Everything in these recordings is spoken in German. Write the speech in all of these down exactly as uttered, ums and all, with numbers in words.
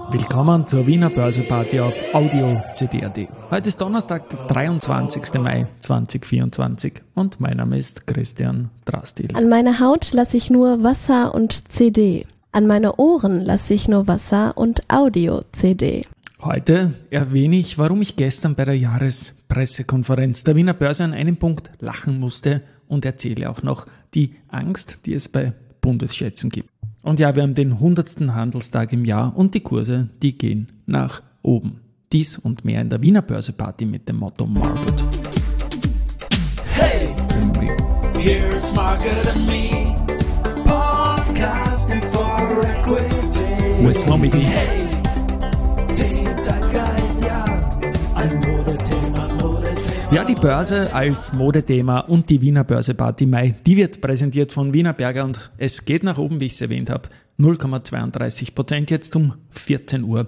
Willkommen zur Wiener Börseparty auf Audio C D punkt A T. Heute ist Donnerstag, der dreiundzwanzigster Mai zweitausendvierundzwanzig und mein Name ist Christian Drastil. An meine Haut lasse ich nur Wasser und C D. An meine Ohren lasse ich nur Wasser und Audio-C D. Heute erwähne ich, warum ich gestern bei der Jahrespressekonferenz der Wiener Börse an einem Punkt lachen musste und erzähle auch noch die Angst, die es bei Bundesschätzen gibt. Und ja, wir haben den hundertsten Handelstag im Jahr und die Kurse, die gehen nach oben. Dies und mehr in der Wiener Börseparty mit dem Motto Market. Hey, here's Market and Me, podcasting for equity. With Mommy B. Hey, die Zeitgeist, ja, ein Modethema, Modethema. Ja, die Börse als Modethema und die Wiener Börseparty Mai, die wird präsentiert von Wiener Berger und es geht nach oben, wie ich es erwähnt habe, null Komma zweiunddreißig Prozent jetzt um vierzehn Uhr,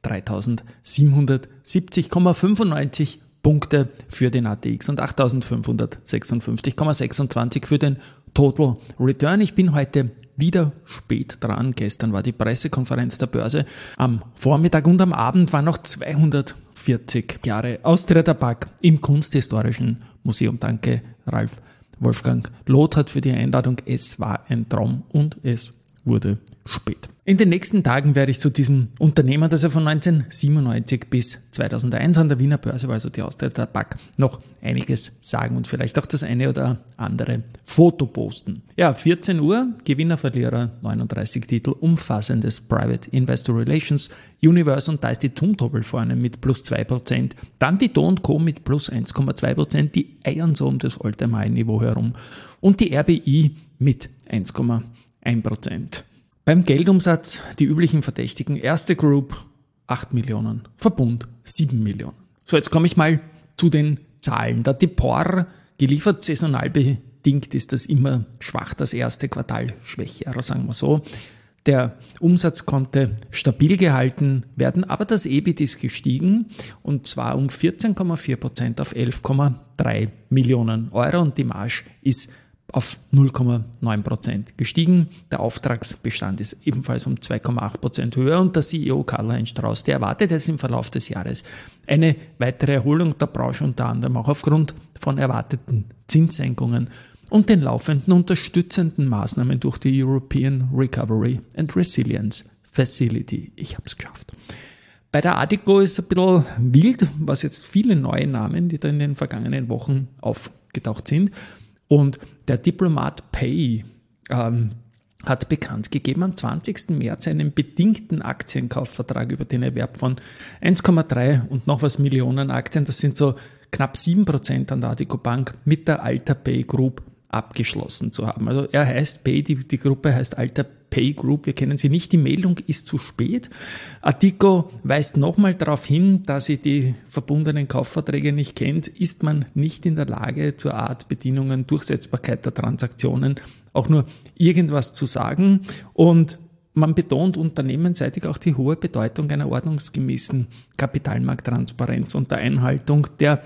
dreitausendsiebenhundertsiebzig Komma fünfundneunzig Punkte für den A T X und achttausendfünfhundertsechsundfünfzig Komma sechsundzwanzig für den Total Return. Ich bin heute wieder spät dran. Gestern war die Pressekonferenz der Börse am Vormittag und am Abend waren noch zweihundertvierzig Jahre Austria Tabak im Kunsthistorischen Museum. Danke, Ralf Wolfgang Lothar für die Einladung. Es war ein Traum und es wurde spät. In den nächsten Tagen werde ich zu diesem Unternehmen, das er von neunzehnhundertsiebenundneunzig bis zweitausendeins an der Wiener Börse war, also die Austria Tabak, noch einiges sagen und vielleicht auch das eine oder andere Foto posten. Ja, vierzehn Uhr, Gewinner, Verlierer, neununddreißig Titel, umfassendes Private Investor Relations Universe und da ist die Zumtobel vorne mit plus zwei Prozent, dann die Do und Co mit plus eins Komma zwei Prozent, die eiern so um das All-Time-High-Niveau herum und die R B I mit eins Komma eins Prozent. Beim Geldumsatz die üblichen Verdächtigen. Erste Group acht Millionen, Verbund sieben Millionen. So, jetzt komme ich mal zu den Zahlen. Da die P O R geliefert, saisonal bedingt ist das immer schwach, das erste Quartal schwächer, sagen wir so. Der Umsatz konnte stabil gehalten werden, aber das E B I T ist gestiegen und zwar um vierzehn Komma vier Prozent auf elf Komma drei Millionen Euro und die Marge ist auf null Komma neun Prozent gestiegen. Der Auftragsbestand ist ebenfalls um zwei Komma acht Prozent höher und der C E O Karl-Heinz Strauß, der erwartet jetzt im Verlauf des Jahres eine weitere Erholung der Branche, unter anderem auch aufgrund von erwarteten Zinssenkungen und den laufenden unterstützenden Maßnahmen durch die European Recovery and Resilience Facility. Ich habe es geschafft. Bei der Addiko ist es ein bisschen wild, was jetzt viele neue Namen, die da in den vergangenen Wochen aufgetaucht sind. Und der Diplomat Pay ähm, hat bekannt gegeben, am zwanzigsten März einen bedingten Aktienkaufvertrag über den Erwerb von eins Komma drei und noch was Millionen Aktien, das sind so knapp sieben Prozent an der Addiko Bank, mit der Alta Pay Group abgeschlossen zu haben. Also er heißt Pay, die, die Gruppe heißt Alta Pay Group, wir kennen sie nicht, die Meldung ist zu spät. Addiko weist nochmal darauf hin, da sie die verbundenen Kaufverträge nicht kennt, ist man nicht in der Lage, zur Art, Bedingungen, Durchsetzbarkeit der Transaktionen auch nur irgendwas zu sagen und man betont unternehmensseitig auch die hohe Bedeutung einer ordnungsgemäßen Kapitalmarkttransparenz und der Einhaltung der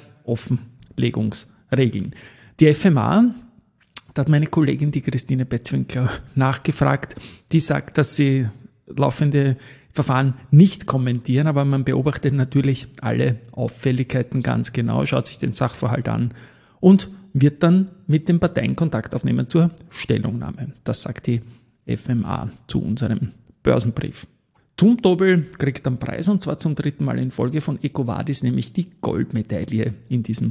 Offenlegungsregeln. Die F M A, da hat meine Kollegin, die Christine Bettwinkler, nachgefragt. Die sagt, dass sie laufende Verfahren nicht kommentieren, aber man beobachtet natürlich alle Auffälligkeiten ganz genau, schaut sich den Sachverhalt an und wird dann mit den Parteien Kontakt aufnehmen zur Stellungnahme. Das sagt die F M A zu unserem Börsenbrief. Zumtobel kriegt einen Preis und zwar zum dritten Mal in Folge von EcoVadis, nämlich die Goldmedaille in diesem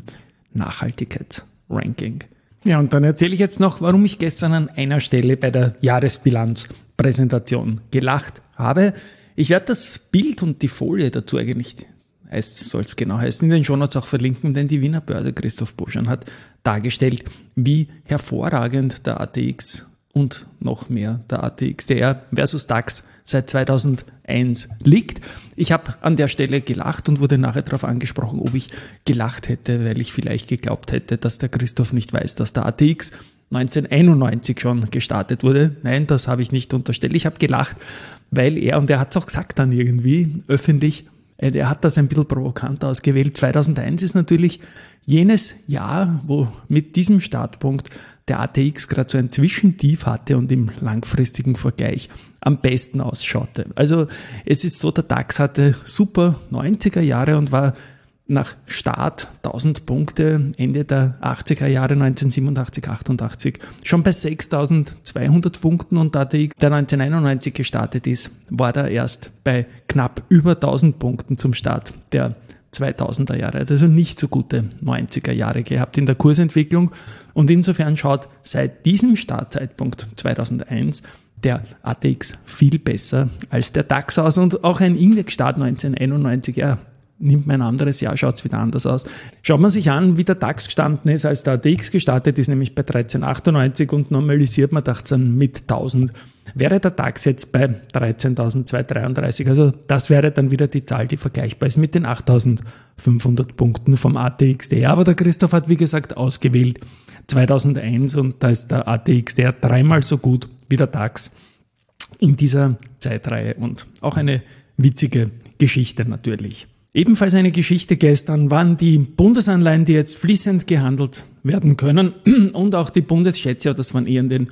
Nachhaltigkeitsranking. Ja, und dann erzähle ich jetzt noch, warum ich gestern an einer Stelle bei der Jahresbilanzpräsentation gelacht habe. Ich werde das Bild und die Folie dazu eigentlich, heißt, soll es genau heißen, in den Shownotes auch verlinken, denn die Wiener Börse Christoph Boschan hat dargestellt, wie hervorragend der A T X und noch mehr der A T X T R versus DAX seit zweitausendeins liegt. Ich habe an der Stelle gelacht und wurde nachher darauf angesprochen, ob ich gelacht hätte, weil ich vielleicht geglaubt hätte, dass der Christoph nicht weiß, dass der A T X neunzehnhunderteinundneunzig schon gestartet wurde. Nein, das habe ich nicht unterstellt. Ich habe gelacht, weil er, und er hat es auch gesagt dann irgendwie öffentlich, er hat das ein bisschen provokant ausgewählt. zweitausendeins ist natürlich jenes Jahr, wo mit diesem Startpunkt der A T X gerade so ein Zwischentief hatte und im langfristigen Vergleich am besten ausschaute. Also es ist so, der DAX hatte super neunziger Jahre und war nach Start tausend Punkte Ende der achtziger Jahre, neunzehnhundertsiebenundachtzig, achtundachtzig, schon bei sechstausendzweihundert Punkten, und da der neunzehnhunderteinundneunzig gestartet ist, war da erst bei knapp über tausend Punkten zum Start der zweitausender Jahre. Also nicht so gute neunziger Jahre gehabt in der Kursentwicklung, und insofern schaut seit diesem Startzeitpunkt zweitausendeins der A T X viel besser als der DAX aus, und auch ein Indexstart neunzehnhunderteinundneunzig, ja, nimmt man ein anderes Jahr, schaut es wieder anders aus. Schaut man sich an, wie der DAX gestanden ist, als der A T X gestartet ist, nämlich bei dreizehnhundertachtundneunzig, und normalisiert man dachte dann mit tausend, wäre der DAX jetzt bei dreizehntausendzweihundertdreiunddreißig. Also das wäre dann wieder die Zahl, die vergleichbar ist mit den achttausendfünfhundert Punkten vom A T X D. Aber der Christoph hat, wie gesagt, ausgewählt zweitausendeins, und da ist der A T X D dreimal so gut wie der DAX in dieser Zeitreihe, und auch eine witzige Geschichte natürlich. Ebenfalls eine Geschichte gestern waren die Bundesanleihen, die jetzt fließend gehandelt werden können, und auch die Bundesschätze, das waren eher in den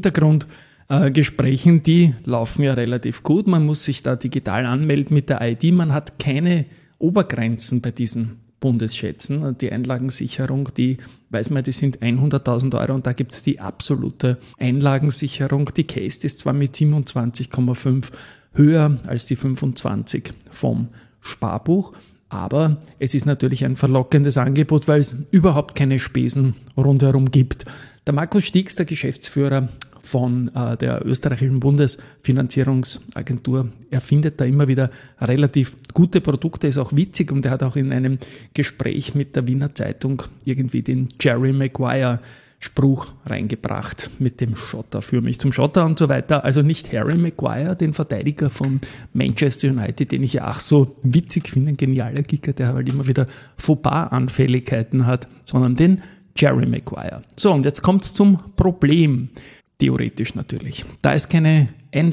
Hintergrundgesprächen, äh, die laufen ja relativ gut. Man muss sich da digital anmelden mit der I D. Man hat keine Obergrenzen bei diesen Bundesschätzen. Die Einlagensicherung, die weiß man, die sind hunderttausend Euro, und da gibt es die absolute Einlagensicherung. Die Case ist zwar mit siebenundzwanzig Komma fünf höher als die fünfundzwanzig vom Sparbuch, aber es ist natürlich ein verlockendes Angebot, weil es überhaupt keine Spesen rundherum gibt. Der Markus Stix, der Geschäftsführer von äh, der österreichischen Bundesfinanzierungsagentur, er findet da immer wieder relativ gute Produkte, ist auch witzig, und er hat auch in einem Gespräch mit der Wiener Zeitung irgendwie den Jerry Maguire Spruch reingebracht mit dem Schotter, für mich zum Schotter und so weiter. Also nicht Harry Maguire, den Verteidiger von Manchester United, den ich ja auch so witzig finde, ein genialer Kicker, der halt immer wieder Fauxpas-Anfälligkeiten hat, sondern den Jerry Maguire. So, und jetzt kommt es zum Problem, theoretisch natürlich. Da es keine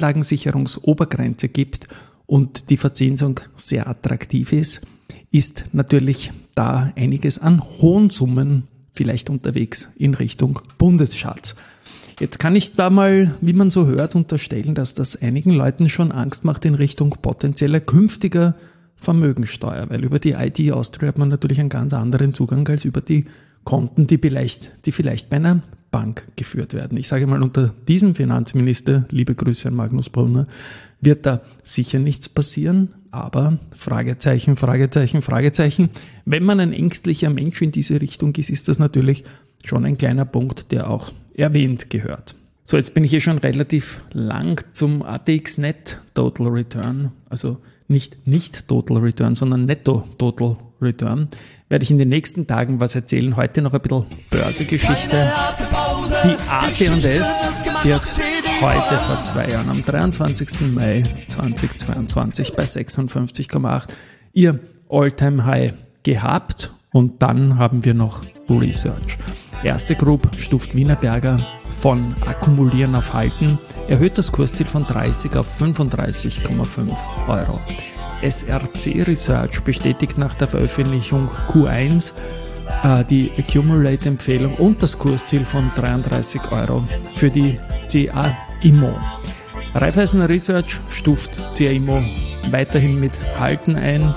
Einlagensicherungsobergrenze gibt und die Verzinsung sehr attraktiv ist, ist natürlich da einiges an hohen Summen vielleicht unterwegs in Richtung Bundesschatz. Jetzt kann ich da mal, wie man so hört, unterstellen, dass das einigen Leuten schon Angst macht in Richtung potenzieller künftiger Vermögensteuer, weil über die I D Austria hat man natürlich einen ganz anderen Zugang als über die Konten, die vielleicht, die vielleicht bei einer Bank geführt werden. Ich sage mal, unter diesem Finanzminister, liebe Grüße an Magnus Brunner, wird da sicher nichts passieren, aber Fragezeichen, Fragezeichen, Fragezeichen. Wenn man ein ängstlicher Mensch in diese Richtung ist, ist das natürlich schon ein kleiner Punkt, der auch erwähnt gehört. So, jetzt bin ich hier schon relativ lang zum A T X Net Total Return, also nicht nicht Total Return, sondern Netto Total Return. Werde ich in den nächsten Tagen was erzählen. Heute noch ein bisschen Börsegeschichte. Die A T und S, die hat heute vor zwei Jahren, am dreiundzwanzigsten Mai zweitausendzweiundzwanzig bei sechsundfünfzig Komma acht ihr All-Time-High gehabt, und dann haben wir noch Research. Erste Group stuft Wienerberger von Akkumulieren auf Halten, erhöht das Kursziel von dreißig auf fünfunddreißig Komma fünf Euro. S R C Research bestätigt nach der Veröffentlichung Q eins äh, die Accumulate-Empfehlung und das Kursziel von dreiunddreißig Euro für die C A Immo. Raiffeisen Research stuft C A Immo weiterhin mit Halten ein,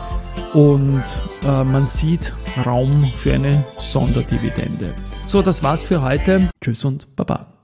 und äh, man sieht Raum für eine Sonderdividende. So, das war's für heute. Tschüss und Baba.